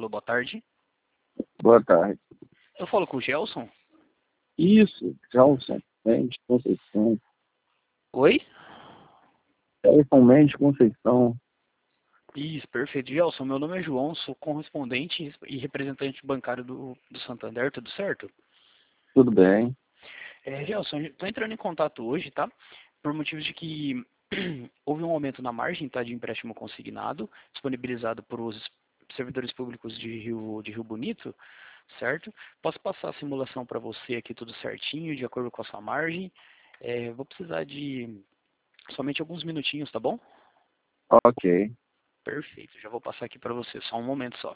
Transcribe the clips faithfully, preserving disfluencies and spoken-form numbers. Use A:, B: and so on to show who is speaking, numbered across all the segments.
A: Alô, boa tarde.
B: Boa tarde.
A: Eu falo com o Gelson?
B: Isso, Gelson Mendes Conceição.
A: Oi?
B: Gelson Mendes Conceição.
A: Isso, perfeito. Gelson, meu nome é João, sou correspondente e representante bancário do, do Santander, tudo certo?
B: Tudo bem?
A: É, Gelson, estou entrando em contato hoje, tá? Por motivos de que houve um aumento na margem, tá, de empréstimo consignado, disponibilizado por os servidores públicos de Rio, de Rio Bonito, certo? Posso passar a simulação para você aqui tudo certinho, de acordo com a sua margem. É, vou precisar de somente alguns minutinhos, tá bom?
B: Ok.
A: Perfeito, já vou passar aqui para você, só um momento só.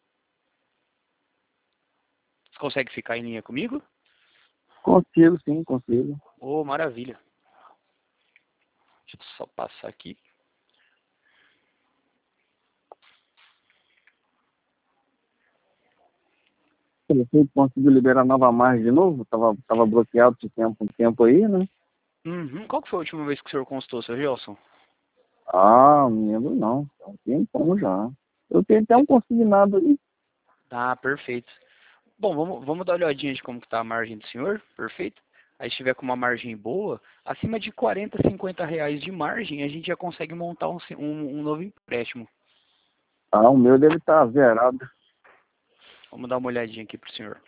A: Você consegue ficar em linha comigo?
B: Consigo, sim, consigo.
A: Oh, maravilha. Deixa eu só passar aqui.
B: O prefeito conseguiu liberar nova margem de novo? Tava, tava bloqueado de tempo em tempo aí, né?
A: Uhum. Qual que foi a última vez que o senhor consultou, seu Gelson?
B: Ah, não lembro não. Tá um tempão já. Eu tenho até um consignado aí.
A: Ah, perfeito. Bom, vamos, vamos dar uma olhadinha de como que tá a margem do senhor, perfeito? Aí se tiver com uma margem boa, acima de quarenta, cinquenta reais de margem, a gente já consegue montar um, um, um novo empréstimo.
B: Ah, o meu deve estar zerado.
A: Vamos dar uma olhadinha aqui pro senhor.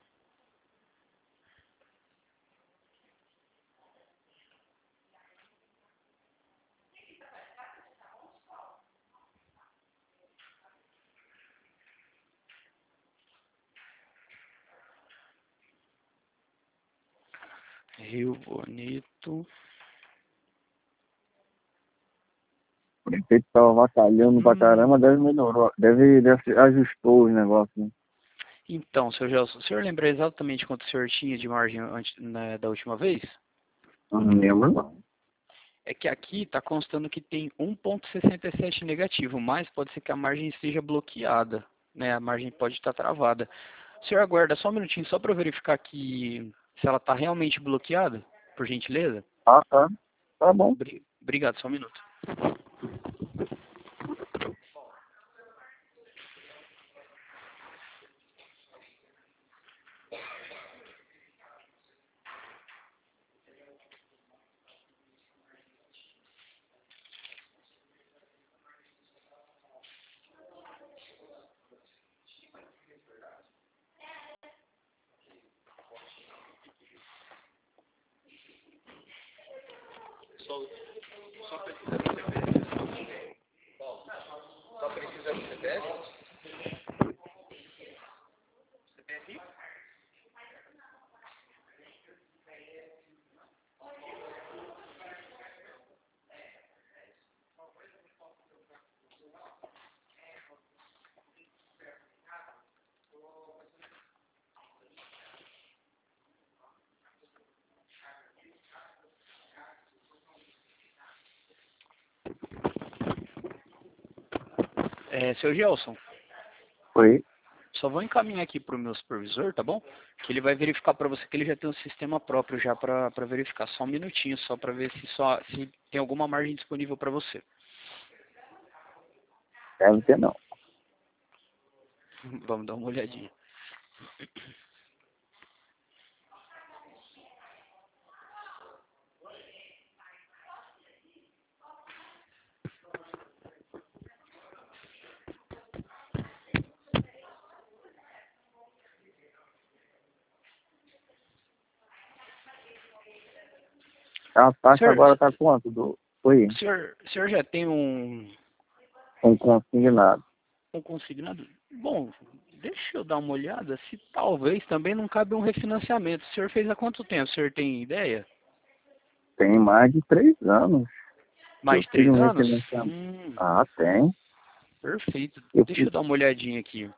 A: Rio Bonito.
B: O prefeito tava batalhando pra
A: Hum,
B: caramba, deve melhorou. Deve, deve ajustou os negócios, né?
A: então, seu Gelson, o senhor lembra exatamente quanto o senhor tinha de margem antes, né, da última vez?
B: Eu não lembro não.
A: É que aqui está constando que tem um ponto sessenta e sete negativo, mas pode ser que a margem esteja bloqueada, né? A margem pode estar travada. O senhor aguarda só um minutinho, só para eu verificar que se ela está realmente bloqueada, por gentileza?
B: Ah, tá. Tá bom.
A: Bri- Obrigado, só um minuto. Só, só precisa do C P F. Só precisa do C P F? C P F? É, seu Gelson,
B: Foi.
A: só vou encaminhar aqui para o meu supervisor, tá bom? Que ele vai verificar para você que ele já tem um sistema próprio já para verificar. Só um minutinho, só para ver se, só, se tem alguma margem disponível para você.
B: Deve ter não.
A: Vamos dar uma olhadinha.
B: A
A: O
B: taxa
A: senhor,
B: agora tá quanto? Do... Foi.
A: o senhor, o senhor já tem um,
B: Um consignado.
A: um consignado? Bom, deixa eu dar uma olhada se talvez também não cabe um refinanciamento. O senhor fez há quanto tempo? O senhor tem ideia?
B: Tem mais de três anos.
A: Mais
B: Eu
A: de
B: fiz
A: três
B: um
A: anos?
B: refinanciamento.
A: Hum,
B: Ah, tem.
A: perfeito.
B: Eu
A: Deixa
B: fiz.
A: eu dar uma olhadinha aqui.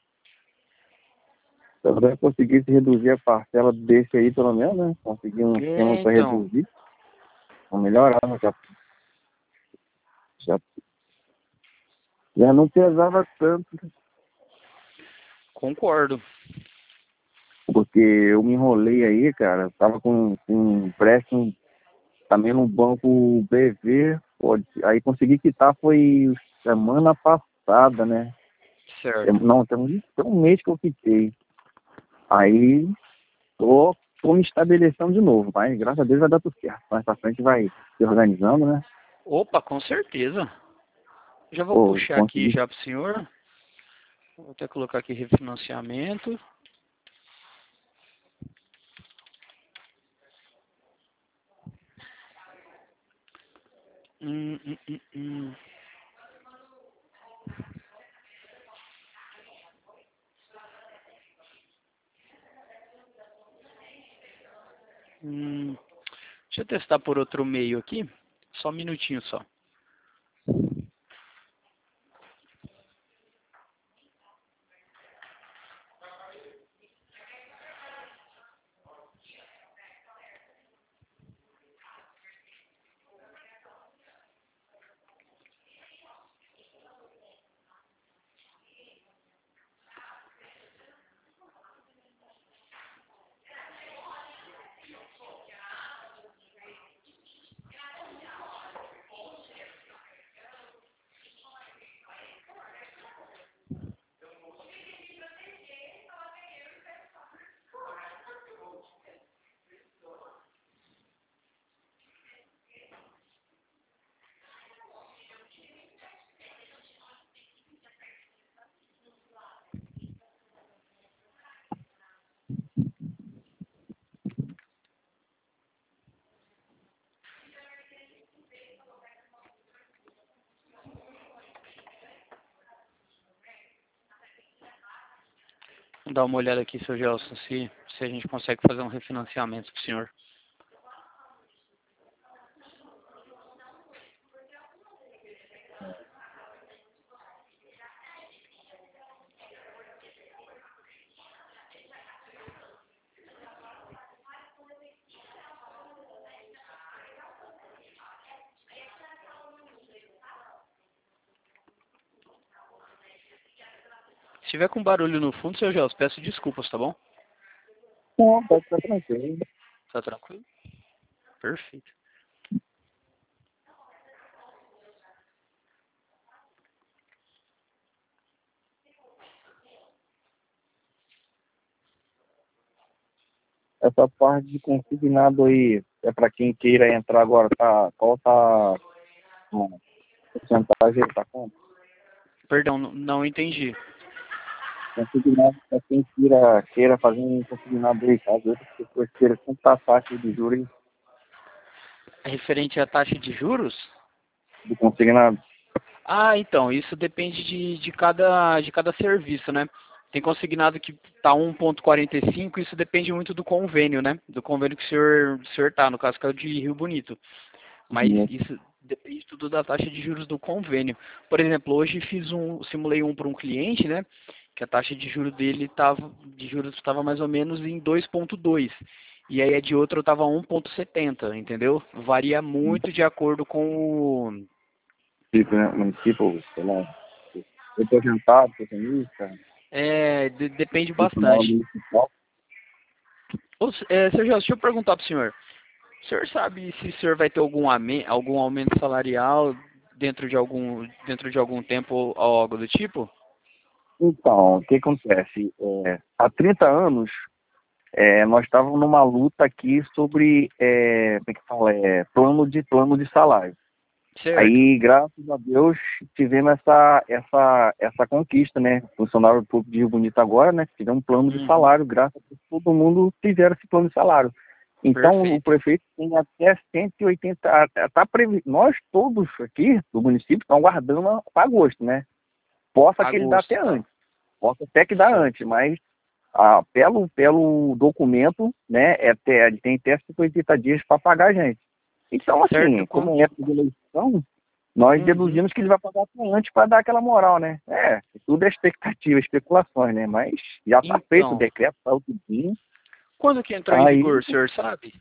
B: Se eu conseguisse reduzir a parcela desse aí, pelo menos, né? Conseguir um esquema
A: É,
B: para
A: então,
B: reduzir. Vou melhorar, né? Já, já, já não pesava tanto, né?
A: concordo.
B: Porque eu me enrolei aí, cara. Eu tava com, com um empréstimo também no banco B V. Pô, aí consegui quitar foi semana passada, né? Tem-
A: Certo.
B: Não, tem um, tem um mês que eu fiquei. Aí tô, tô me estabelecendo de novo, mas graças a Deus vai dar tudo certo. Mais pra frente vai se organizando, né?
A: Opa, com certeza. Já vou
B: Pô,
A: puxar aqui
B: consegui.
A: já para o senhor. Vou até colocar aqui refinanciamento. Hum, hum, hum, hum. Hum, deixa eu testar por outro meio aqui. Só um minutinho só. Vou dar uma olhada aqui, seu Gelson, se, se a gente consegue fazer um refinanciamento para o senhor. Se tiver com barulho no fundo, seu Gelson, peço desculpas, tá bom?
B: Não, pode ficar tranquilo.
A: Tá tranquilo? Perfeito.
B: Essa parte de consignado aí é para quem queira entrar agora, tá? Qual tá a porcentagem aí, tá com?
A: Perdão, n- não entendi.
B: Consignado para quem queira, queira fazer um consignado aí, caso outras pessoas queiram comprar a taxa de juros
A: É referente à taxa de juros?
B: do consignado.
A: Ah, então, isso depende de, de, cada, de cada serviço, né? Tem consignado que tá um ponto quarenta e cinco, isso depende muito do convênio, né? Do convênio que o senhor, o senhor tá, no caso que é o de Rio Bonito. Mas
B: Né?
A: isso depende tudo da taxa de juros do convênio. Por exemplo, hoje fiz um, simulei um para um cliente, né? Que a taxa de juros dele tava, de juros estava mais ou menos em dois ponto dois. E aí a de outro estava um ponto setenta, entendeu? Varia muito de acordo com o.
B: Tipo, né? Município, sei lá, representado, pensionista,
A: É, de- depende
B: funcionário
A: bastante.
B: municipal.
A: Ô, é, seu Gelson, deixa eu perguntar para o senhor. O senhor sabe se o senhor vai ter algum, ame- algum aumento salarial dentro de algum, dentro de algum tempo ou algo do tipo?
B: Então, o que acontece? É, há trinta anos, é, nós estávamos numa luta aqui sobre, é, como é que fala, é, plano de plano de salário.
A: Certo.
B: Aí, graças a Deus, tivemos essa, essa, essa conquista, né? Funcionário público de Rio Bonito agora, né? Tivemos um plano de
A: Uhum.
B: salário, graças a Deus, todo mundo fizeram esse plano de salário. Então, o
A: Perfeito.
B: prefeito tem até cento e oitenta, tá previ... nós todos aqui do município estamos aguardando para agosto, né? Possa que ele dá
A: Agosto,
B: até
A: tá?
B: antes, possa até que dá
A: Certo.
B: antes, mas ah, pelo, pelo documento, né, é até, ele tem até cinquenta e oitenta dias para pagar a gente. Então,
A: Certo,
B: assim, como é
A: quanto?
B: época de eleição, nós
A: Uhum.
B: deduzimos que ele vai pagar até antes para dar aquela moral, né? É, tudo é expectativa, especulações, né? Mas já está feito o
A: Então,
B: decreto, está o tudinho.
A: quando que entrou em
B: Aí,
A: vigor, o senhor sabe?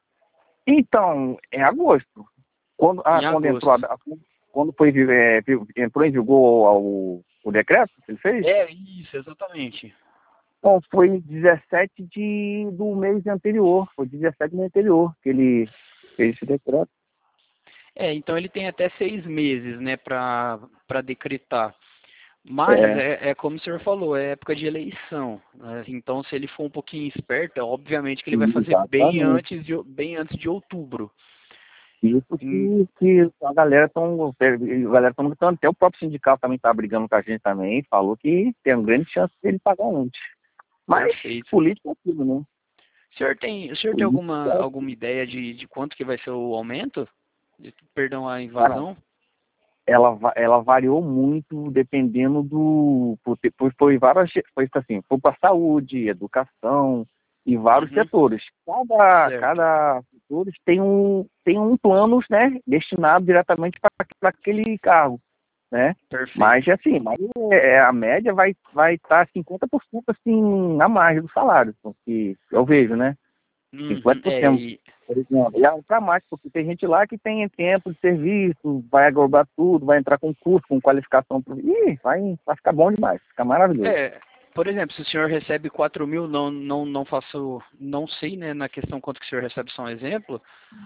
B: então, é agosto. Quando, ah,
A: Em
B: quando entrou, a,
A: agosto.
B: a- quando foi, vi- é, vi- entrou em vigor o, o decreto que ele fez?
A: É, isso, exatamente.
B: Bom, foi dezessete de, do mês anterior, foi dezessete do mês anterior que ele fez esse decreto.
A: É, então ele tem até seis meses, né, para para decretar. Mas
B: É,
A: é, é como o senhor falou, é época de eleição, né? Então, se ele for um pouquinho esperto, é obviamente que ele vai fazer bem
B: exatamente.
A: antes de, bem antes de outubro.
B: Isso
A: Em-
B: que, que a galera estão. A galera tão lutando, até o próprio sindicato também está brigando com a gente também, falou que tem uma grande chance dele pagar antes. Mas
A: Perfeito.
B: política é aquilo, né?
A: O senhor tem, o senhor tem
B: Política
A: alguma,
B: é,
A: alguma ideia de, de quanto que vai ser o aumento? De- Perdão, a
B: cara,
A: invasão?
B: ela, va- ela variou muito dependendo do. Por, ter- por, foi várias. Foi assim, foi para saúde, educação e vários
A: Uhum,
B: setores. Cada,
A: certo.
B: cada setor tem um, tem um plano, né, destinado diretamente para aquele cargo, né? Mas
A: Perfeito.
B: assim, mas é, a média vai vai estar cinquenta por cento assim a mais do salário, que eu vejo, né?
A: Uhum, é,
B: cinquenta por cento,
A: e,
B: por exemplo. E é para mais, porque tem gente lá que tem tempo de serviço, vai aglobar tudo, vai entrar com curso, com qualificação. pro- Ih, vai, vai ficar bom demais, fica maravilhoso.
A: é, por exemplo, se o senhor recebe quatro mil, não, não, não faço, não sei, né, na questão quanto que o senhor recebe, só um exemplo,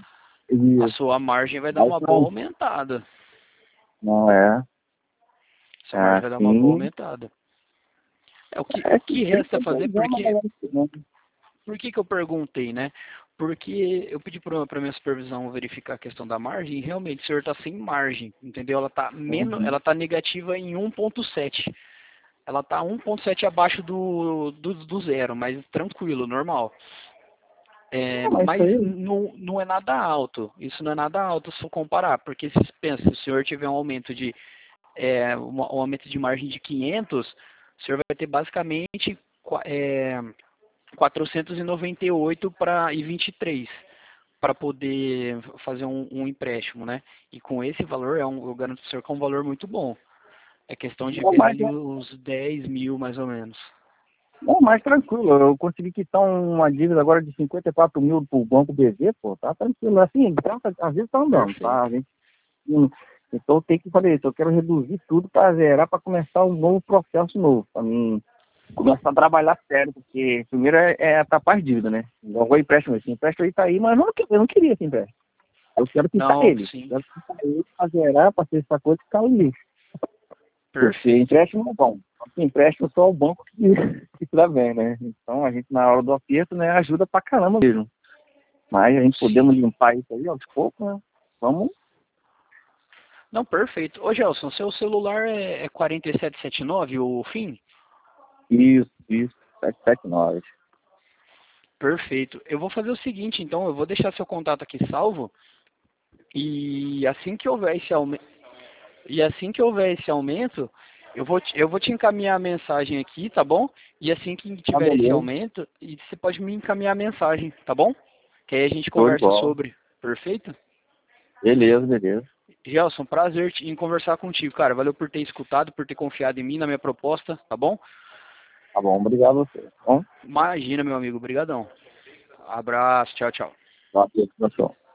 A: a
B: Isso.
A: sua margem vai dar
B: Mas
A: uma boa
B: não,
A: aumentada.
B: não é,
A: Sua
B: é
A: margem vai dar uma boa
B: assim.
A: aumentada. É o que,
B: É
A: o
B: que
A: que
B: tem
A: resta
B: que
A: fazer,
B: fazer uma
A: porque,
B: galera que não.
A: por que que eu perguntei, né? Porque eu pedi para a minha supervisão verificar a questão da margem e realmente o senhor está sem margem, entendeu? Ela está menos,
B: Uhum.
A: ela tá negativa em um ponto sete. Ela está um ponto sete abaixo do, do, do zero, mas tranquilo, normal. É,
B: Não, mas isso
A: mas
B: aí,
A: não, não é nada alto. Isso não é nada alto se for comparar, porque se pensa, se o senhor tiver um aumento de é, um, um aumento de margem de quinhentos, o senhor vai ter basicamente qua- é, quatrocentos e noventa e oito para e vinte e três para poder fazer um, um empréstimo, né? E com esse valor, é um, eu garanto para o senhor que é um valor muito bom. É questão de
B: não,
A: ver
B: mas
A: ali os dez mil mais ou menos.
B: não, mais tranquilo. Eu consegui quitar uma dívida agora de cinquenta e quatro mil pro Banco B V, pô, tá tranquilo. Assim, tá, às vezes tá andando, tá?
A: Perfeito.
B: A gente, hum, então tem que fazer isso. Eu quero reduzir tudo para zerar, para começar um novo processo novo, para mim começar a trabalhar sério, porque primeiro é, é tapar as dívidas, né? Igual o empréstimo, esse empréstimo aí tá aí, mas eu não, que- eu não queria esse empréstimo. Eu quero quitar
A: Não,
B: ele.
A: sim.
B: Quero quitar ele para zerar, para ser essa coisa e ficar ali. Porque
A: Perfeito.
B: empréstimo é bom. Só que empréstimo só o banco que, que se dá bem, né? Então a gente na hora do aperto, né, ajuda pra caramba mesmo. Mas a gente
A: Sim.
B: podemos limpar isso aí aos poucos, né? Vamos.
A: Não, perfeito. Ô, Gelson, seu celular é, é quatro sete sete nove, o fim?
B: Isso, isso. sete sete nove.
A: Perfeito. Eu vou fazer o seguinte, então, eu vou deixar seu contato aqui salvo e assim que houver esse aumento, e assim que houver esse aumento, eu vou te, eu vou te encaminhar a mensagem aqui, tá bom? E assim que
B: Tá
A: tiver esse
B: beleza.
A: aumento, e você pode me encaminhar a mensagem, tá bom? Que aí a gente
B: Show de
A: conversa
B: bola.
A: sobre. Perfeito?
B: Beleza, beleza.
A: Gelson, prazer em conversar contigo, cara. Valeu por ter escutado, por ter confiado em mim, na minha proposta, tá bom?
B: Tá bom, obrigado a você. Tá bom?
A: Imagina, meu amigo. Obrigadão. Abraço. Tchau, tchau.
B: Valeu, pessoal.